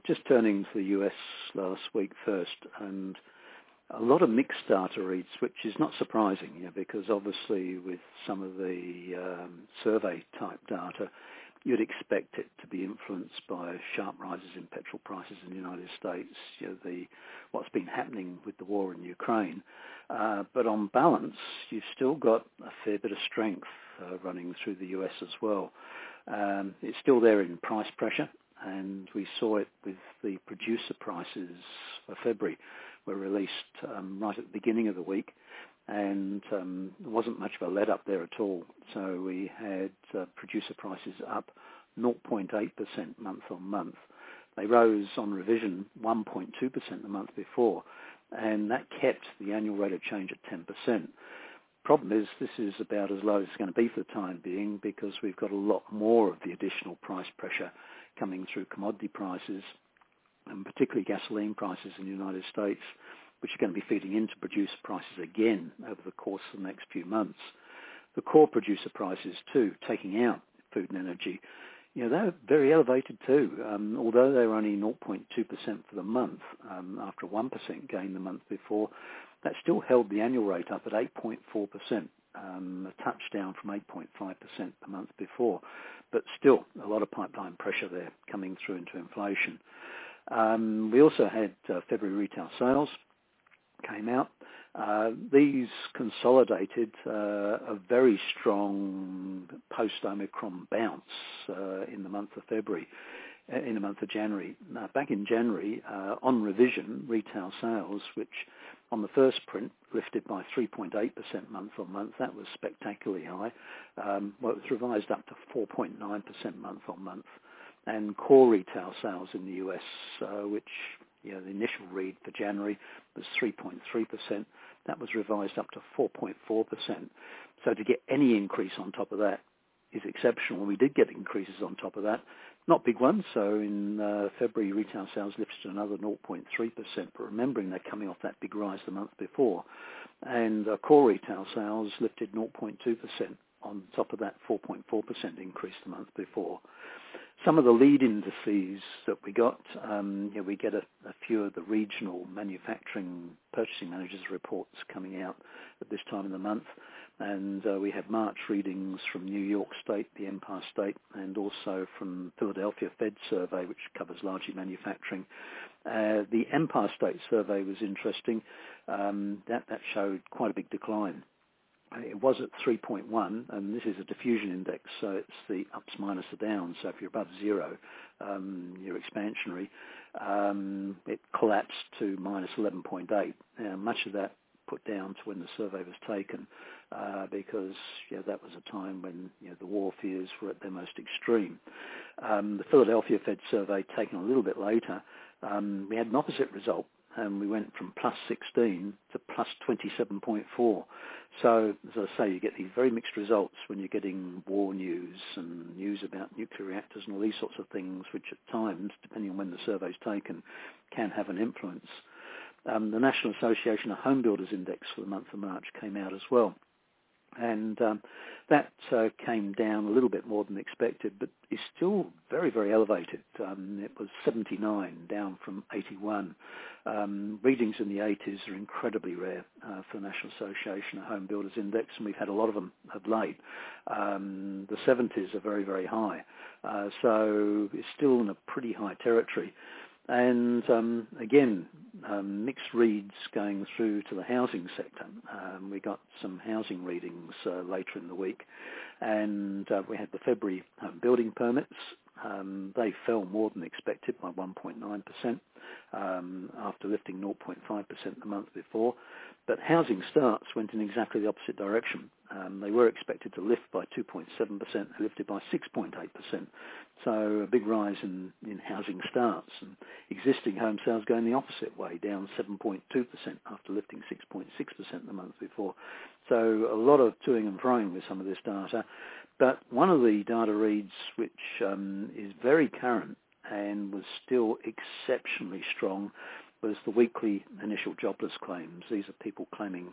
Just turning to the US last week first, and a lot of mixed data reads, which is not surprising, because obviously with some of the survey-type data, you'd expect it to be influenced by sharp rises in petrol prices in the United States, what's been happening with the war in Ukraine. But on balance, you've still got a fair bit of strength running through the US as well. It's still there in price pressure, and we saw it with the producer prices for February were released right at the beginning of the week, and there wasn't much of a let up there at all. So we had producer prices up 0.8% month on month. They rose on revision 1.2% the month before, and that kept the annual rate of change at 10%. Problem is, this is about as low as it's going to be for the time being, because we've got a lot more of the additional price pressure coming through commodity prices, and particularly gasoline prices in the United States, which are going to be feeding into producer prices again over the course of the next few months. The core producer prices too, taking out food and energy, they're very elevated too, although they were only 0.2% for the month after a 1% gain the month before. That still held the annual rate up at 8.4%, a touchdown from 8.5% the month before, but still a lot of pipeline pressure there coming through into inflation. We also had February retail sales came out. These consolidated a very strong post-Omicron bounce in the month of February, in the month of January. Back in January, on revision, retail sales, which on the first print lifted by 3.8% month on month, that was spectacularly high. It was revised up to 4.9% month on month. And core retail sales in the US, which the initial read for January was 3.3%. That was revised up to 4.4%. So to get any increase on top of that is exceptional. We did get increases on top of that, not big ones. So in February, retail sales lifted another 0.3%. But remembering they're coming off that big rise the month before, and core retail sales lifted 0.2% on top of that 4.4% increase the month before. Some of the lead indices that we got, we get a few of the regional manufacturing purchasing managers' reports coming out at this time of the month, and we had March readings from New York State, the Empire State, and also from Philadelphia Fed survey, which covers largely manufacturing. The Empire State survey was interesting. That showed quite a big decline. It was at 3.1, and this is a diffusion index, so it's the ups minus the downs. So if you're above zero, you're expansionary. It collapsed to minus 11.8. Much of that put down to when the survey was taken, because that was a time when the war fears were at their most extreme. The Philadelphia Fed survey, taken a little bit later, we had an opposite result. And we went from plus 16 to plus 27.4. So, as I say, you get these very mixed results when you're getting war news and news about nuclear reactors and all these sorts of things, which at times, depending on when the survey's taken, can have an influence. The National Association of Home Builders Index for the month of March came out as well. And that came down a little bit more than expected, but is still very, very elevated. It was 79, down from 81. Readings in the 80s are incredibly rare for the National Association of Home Builders Index, and we've had a lot of them of late. The 70s are very, very high. So it's still in a pretty high territory. And again, mixed reads going through to the housing sector. We got some housing readings later in the week, and we had the February home building permits. They fell more than expected by 1.9% after lifting 0.5% the month before. But housing starts went in exactly the opposite direction. They were expected to lift by 2.7%, they lifted by 6.8%. So a big rise in housing starts, and existing home sales going the opposite way, down 7.2% after lifting 6.6% the month before. So a lot of toing and froing with some of this data. But one of the data reads which is very current and was still exceptionally strong was the weekly initial jobless claims. These are people claiming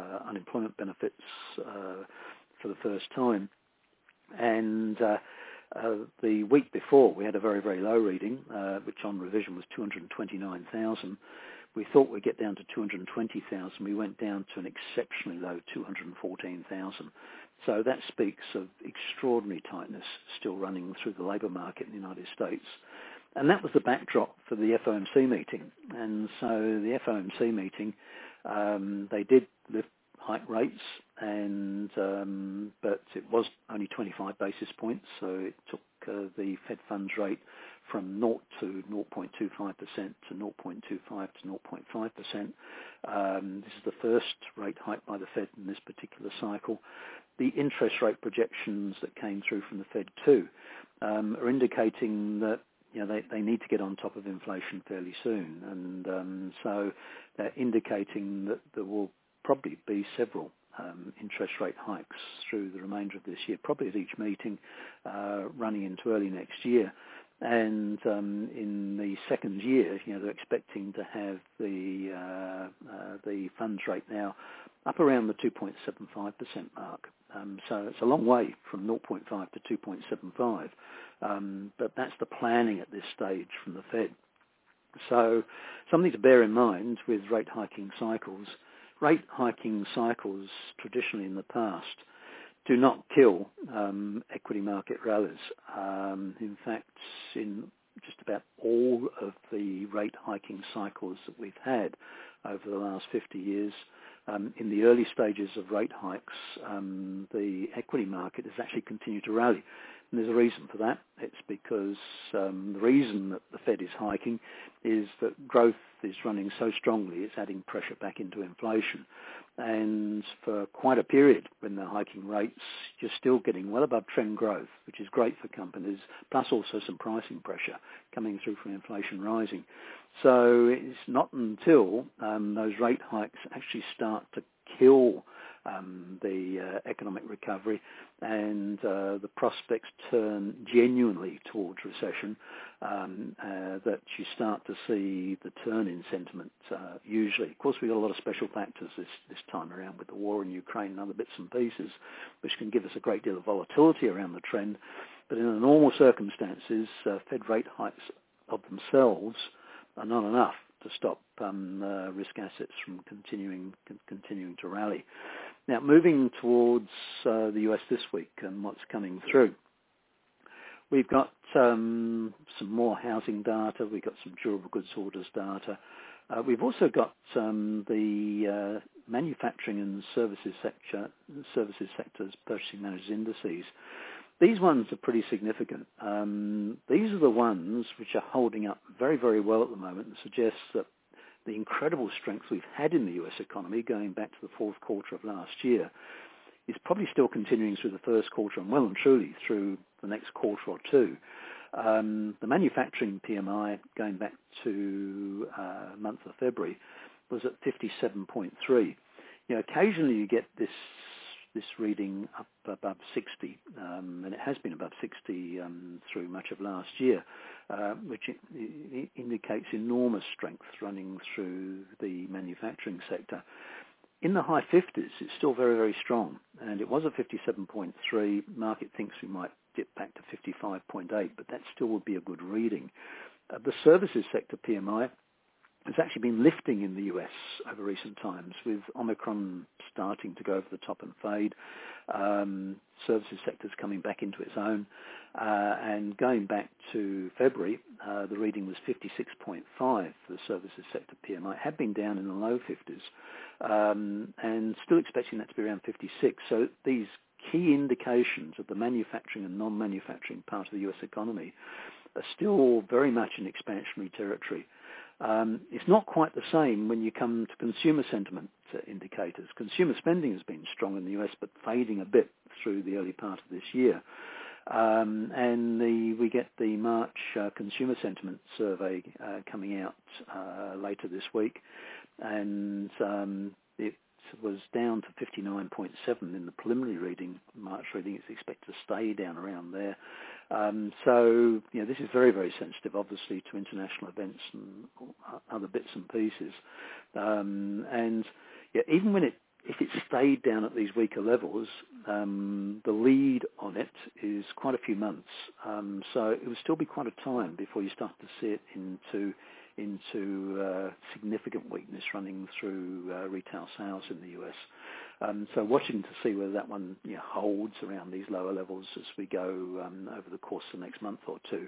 unemployment benefits for the first time. And The week before, we had a very, very low reading, which on revision was 229,000. We thought we'd get down to 220,000. We went down to an exceptionally low 214,000. So that speaks of extraordinary tightness still running through the labour market in the United States. And that was the backdrop for the FOMC meeting. And so the FOMC meeting, they did lift hike rates, and but it was only 25 basis points, so it took the Fed funds rate from 0 to 0.25% to 0.25 to 0.5%. This is the first rate hike by the Fed in this particular cycle. The interest rate projections that came through from the Fed too are indicating that they need to get on top of inflation fairly soon, and so they're indicating that there will probably be several interest rate hikes through the remainder of this year, probably at each meeting, running into early next year. And in the second year, they're expecting to have the funds rate now up around the 2.75% mark. So it's a long way from 0.5 to 2.75, but that's the planning at this stage from the Fed. So something to bear in mind with rate hiking cycles. Rate hiking cycles traditionally in the past do not kill equity market rallies. In fact, in just about all of the rate hiking cycles that we've had over the last 50 years, in the early stages of rate hikes, the equity market has actually continued to rally. And there's a reason for that. It's because the reason that the Fed is hiking is that growth is running so strongly, it's adding pressure back into inflation. And for quite a period when they're hiking rates, you're still getting well above trend growth, which is great for companies, plus also some pricing pressure coming through from inflation rising. So it's not until those rate hikes actually start to kill the economic recovery and the prospects turn genuinely towards recession that you start to see the turn in sentiment usually. Of course, we've got a lot of special factors this time around with the war in Ukraine and other bits and pieces, which can give us a great deal of volatility around the trend. But in the normal circumstances, Fed rate hikes of themselves are not enough to stop risk assets from continuing to rally. Now, moving towards the US this week and what's coming through, we've got some more housing data. We've got some durable goods orders data. We've also got the manufacturing and services sectors purchasing managers indices. These ones are pretty significant. These are the ones which are holding up very, very well at the moment and suggests that the incredible strength we've had in the US economy going back to the fourth quarter of last year is probably still continuing through the first quarter and well and truly through the next quarter or two. The manufacturing PMI going back to month of February was at 57.3. Occasionally you get this reading up above 60, and it has been above 60 through much of last year, which indicates enormous strength running through the manufacturing sector. In the high 50s, it's still very, very strong, and it was at 57.3. Market thinks we might dip back to 55.8, but that still would be a good reading. The services sector PMI has actually been lifting in the US over recent times, with Omicron starting to go over the top and fade. Services sector's coming back into its own. And going back to February, the reading was 56.5 for the services sector PMI. It had been down in the low 50s, and still expecting that to be around 56. So these key indications of the manufacturing and non-manufacturing part of the US economy are still very much in expansionary territory. It's not quite the same when you come to consumer sentiment indicators. Consumer spending has been strong in the US, but fading a bit through the early part of this year. And we get the March consumer sentiment survey coming out later this week, and it was down to 59.7 in the preliminary reading. March reading is expected to stay down around there. So, this is very, very sensitive, obviously, to international events and other bits and pieces. And even when it if it stayed down at these weaker levels, the lead on it is quite a few months. So it would still be quite a time before you start to see it into significant weakness running through retail sales in the US. So watching to see whether that one holds around these lower levels as we go over the course of the next month or two.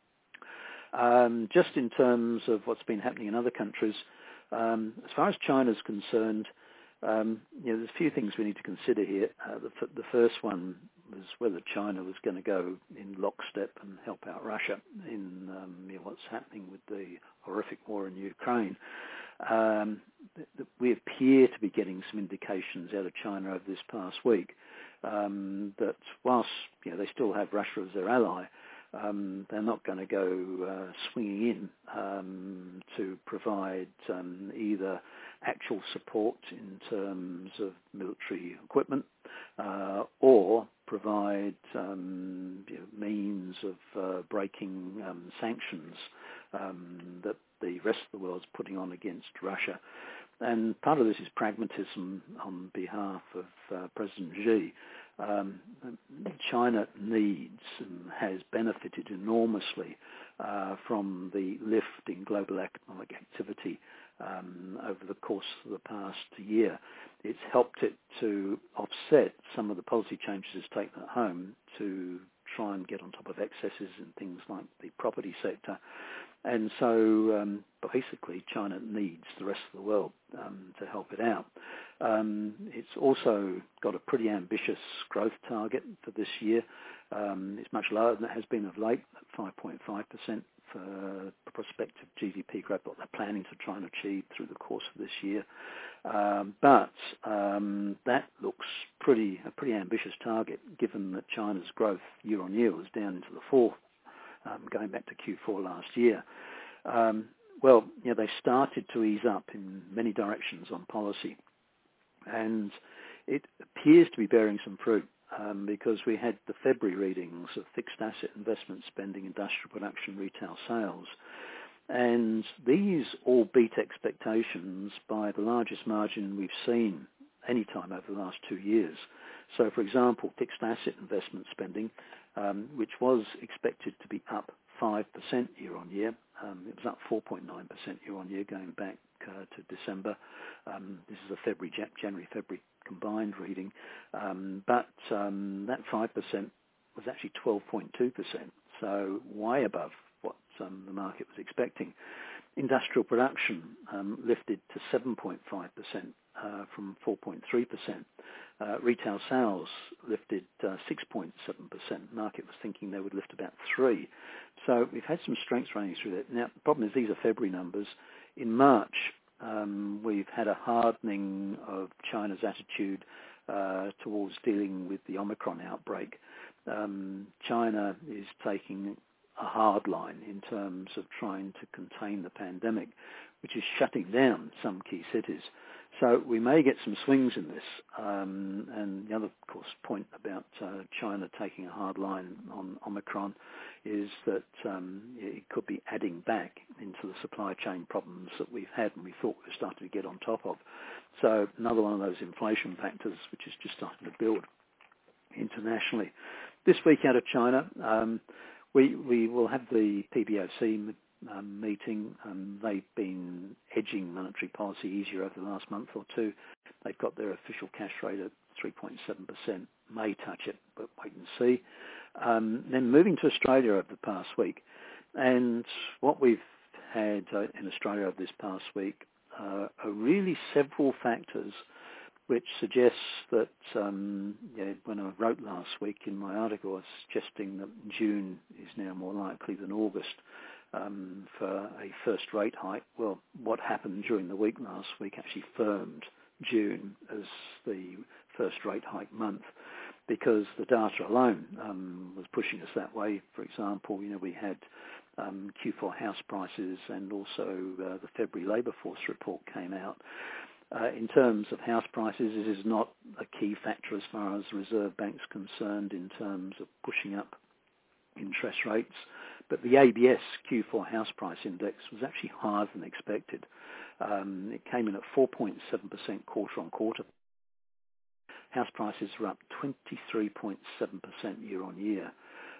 Just in terms of what's been happening in other countries, as far as China's concerned, there's a few things we need to consider here. The first one was whether China was going to go in lockstep and help out Russia in what's happening with the horrific war in Ukraine. We appear to be getting some indications out of China over this past week that whilst they still have Russia as their ally, they're not going to go swinging in to provide either actual support in terms of military equipment or provide means of breaking sanctions that the rest of the world's putting on against Russia. And part of this is pragmatism on behalf of President Xi. China needs and has benefited enormously from the lift in global economic activity over the course of the past year. It's helped it to offset some of the policy changes it's taken at home to try and get on top of excesses in things like the property sector. And so basically China needs the rest of the world to help it out. It's also got a pretty ambitious growth target for this year. It's much lower than it has been of late, at 5.5% for prospective GDP growth, what they're planning to try and achieve through the course of this year. But that looks a pretty ambitious target, given that China's growth year on year was down into the fourth, going back to Q4 last year. They started to ease up in many directions on policy, and it appears to be bearing some fruit because we had the February readings of fixed asset investment spending, industrial production, retail sales, and these all beat expectations by the largest margin we've seen any time over the last 2 years. So, for example, fixed asset investment spending, which was expected to be up 5% year on year. It was up 4.9% year on year going back to December. This is a January-February combined reading. But that 5% was actually 12.2%, so way above what the market was expecting. Industrial production lifted to 7.5% from 4.3%. Retail sales lifted 6.7%. Market was thinking they would lift about 3%. So we've had some strengths running through that. Now, the problem is these are February numbers. In March, we've had a hardening of China's attitude towards dealing with the Omicron outbreak. China is taking a hard line in terms of trying to contain the pandemic, which is shutting down some key cities. So we may get some swings in this. And the other, of course, point about China taking a hard line on Omicron is that it could be adding back into the supply chain problems that we've had and we thought we were starting to get on top of. So another one of those inflation factors which is just starting to build internationally. This week out of China, we will have the PBOC meeting. They've been edging monetary policy easier over the last month or two. They've got their official cash rate at 3.7%. May touch it, but wait and see. Then moving to Australia over the past week. And what we've had in Australia over this past week are really several factors which suggests that, when I wrote last week in my article, I was suggesting that June is now more likely than August for a first rate hike. Well, what happened during the week last week actually firmed June as the first rate hike month, because the data alone was pushing us that way. For example, we had Q4 house prices and also the February labour force report came out. In terms of house prices, it is not a key factor as far as the Reserve Bank's concerned in terms of pushing up interest rates. But the ABS Q4 house price index was actually higher than expected. It came in at 4.7% quarter on quarter house prices are up 23.7% year on year.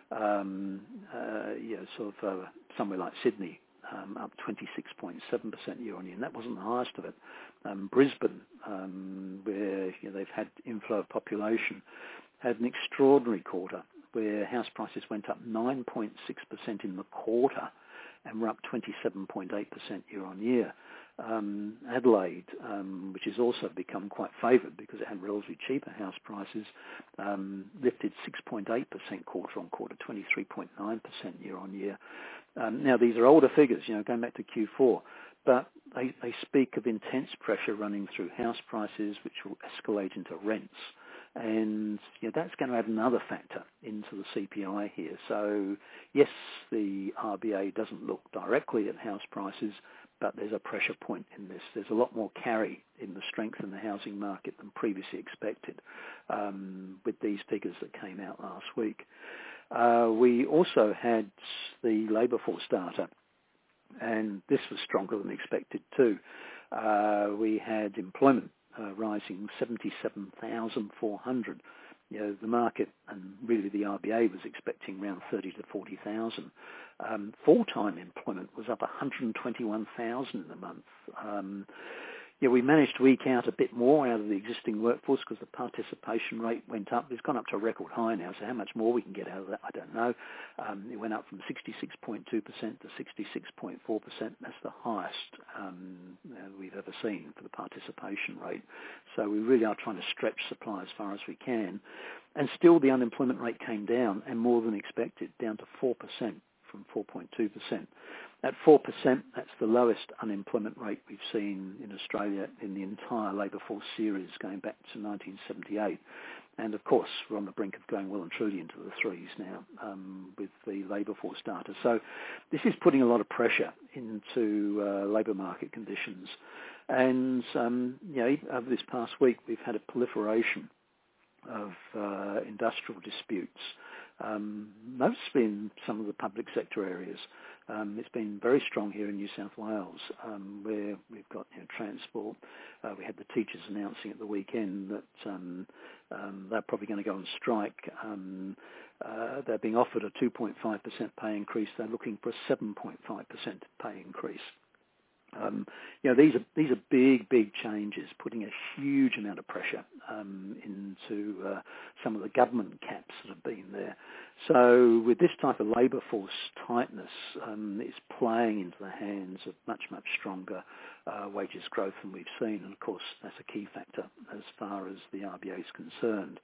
Somewhere like Sydney, up 26.7% year on year, and that wasn't the highest of it. Brisbane, where they've had inflow of population, had an extraordinary quarter where house prices went up 9.6% in the quarter and were up 27.8% year on year. Adelaide, which has also become quite favoured because it had relatively cheaper house prices, lifted 6.8% quarter on quarter, 23.9% year on year. Now, these are older figures, going back to Q4, but they speak of intense pressure running through house prices, which will escalate into rents. And that's going to add another factor into the CPI here. So, yes, the RBA doesn't look directly at house prices, but there's a pressure point in this. There's a lot more carry in the strength in the housing market than previously expected with these figures that came out last week. We also had the labour force data, and this was stronger than expected too. We had employment rising 77,400. The market and really the RBA was expecting around 30 to 40,000. Full-time employment was up 121,000 in a month. We managed to eke out a bit more out of the existing workforce because the participation rate went up. It's gone up to a record high now, so how much more we can get out of that, I don't know. It went up from 66.2% to 66.4%. That's the highest we've ever seen for the participation rate. So we really are trying to stretch supply as far as we can. And still the unemployment rate came down, and more than expected, down to 4% from 4.2%. At 4%, that's the lowest unemployment rate we've seen in Australia in the entire labour force series going back to 1978. And of course, we're on the brink of going well and truly into the threes now with the labour force data. So this is putting a lot of pressure into labour market conditions. And, over this past week, we've had a proliferation of industrial disputes, mostly in some of the public sector areas. It's been very strong here in New South Wales, where we've got transport. We had the teachers announcing at the weekend that they're probably going to go on strike. They're being offered a 2.5% pay increase. They're looking for a 7.5% pay increase. These are big changes, putting a huge amount of pressure into some of the government caps that have been there. So with this type of labour force tightness, it's playing into the hands of much stronger wages growth than we've seen. And of course, that's a key factor as far as the RBA is concerned.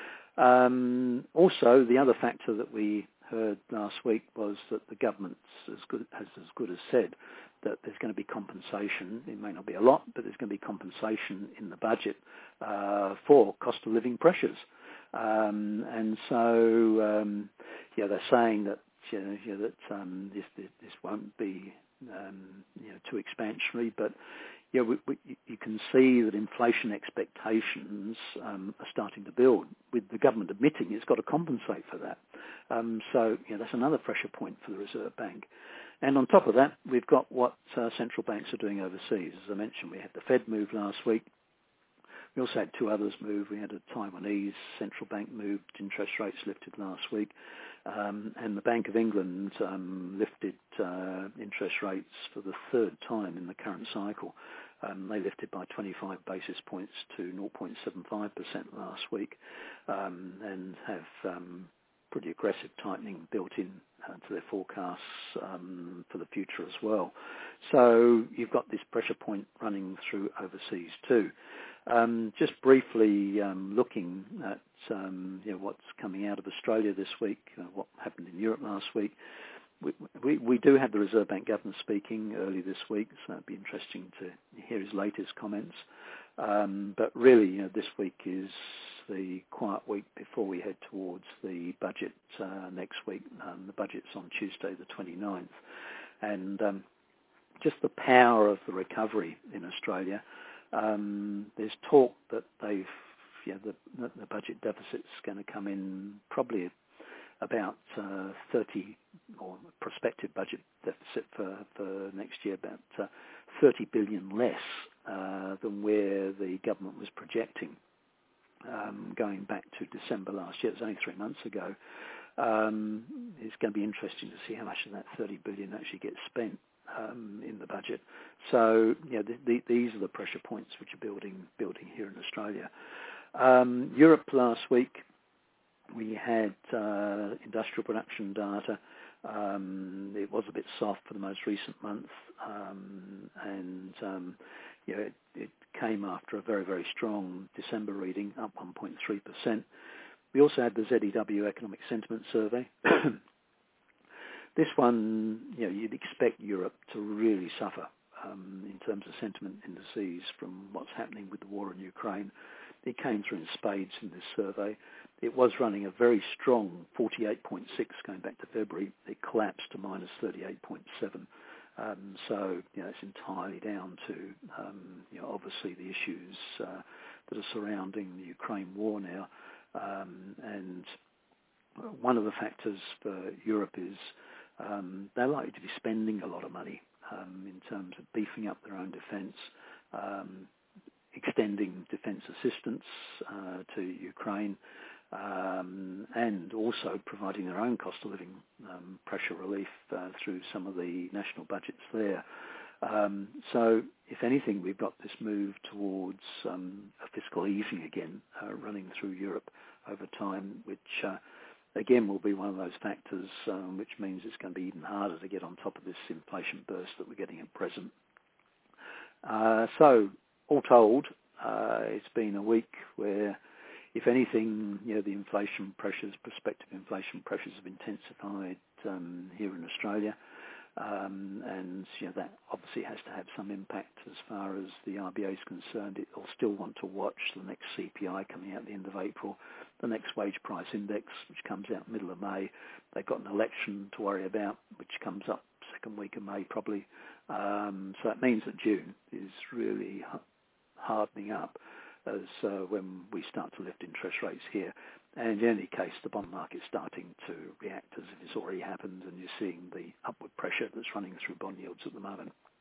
Also, the other factor that we heard last week was that the government has as good as said that there's going to be compensation. It may not be a lot, but there's going to be compensation in the budget for cost of living pressures. And so, they're saying that this won't be too expansionary, but you can see that inflation expectations are starting to build, with the government admitting it's got to compensate for that. So that's another pressure point for the Reserve Bank. And on top of that, we've got what central banks are doing overseas. As I mentioned, we had the Fed move last week. We also had two others move. We had a Taiwanese central bank moved, interest rates lifted last week. And the Bank of England lifted interest rates for the third time in the current cycle. They lifted by 25 basis points to 0.75% last week and have pretty aggressive tightening built in to their forecasts for the future as well. So you've got this pressure point running through overseas too. Just briefly looking at what's coming out of Australia this week, what happened in Europe last week. We do have the Reserve Bank Governor speaking early this week, so it'd be interesting to hear his latest comments. But really, this week is the quiet week before we head towards the budget next week. The budget's on Tuesday the 29th. And just the power of the recovery in Australia. There's talk that the budget deficit's going to come in probably about 30, or prospective budget deficit for next year, about 30 billion less than where the government was projecting. going back to December last year. It was only 3 months ago. It's going to be interesting to see how much of that 30 billion actually gets spent in the budget. So, these are the pressure points which are building here in Australia. Europe last week, we had industrial production data. It was a bit soft for the most recent month, it came after a very, very strong December reading, up 1.3%. We also had the ZEW Economic Sentiment Survey. This one, you'd expect Europe to really suffer in terms of sentiment indices from what's happening with the war in Ukraine. It came through in spades in this survey. It was running a very strong 48.6 going back to February. It collapsed to minus 38.7. So, it's entirely down to, obviously the issues that are surrounding the Ukraine war now. And one of the factors for Europe is they're likely to be spending a lot of money in terms of beefing up their own defence, extending defence assistance to Ukraine, and also providing their own cost of living pressure relief through some of the national budgets there. So, if anything, we've got this move towards a fiscal easing again running through Europe over time, which again will be one of those factors which means it's going to be even harder to get on top of this inflation burst that we're getting at present. So, all told, it's been a week where, if anything, the inflation pressures, prospective inflation pressures have intensified here in Australia. And that obviously has to have some impact as far as the RBA is concerned. It'll still want to watch the next CPI coming out at the end of April, the next wage price index, which comes out middle of May. They've got an election to worry about, which comes up second week of May probably. So it means that June is really hardening up as when we start to lift interest rates here. And in any case, the bond market's starting to react as if it's already happened, and you're seeing the upward pressure that's running through bond yields at the moment.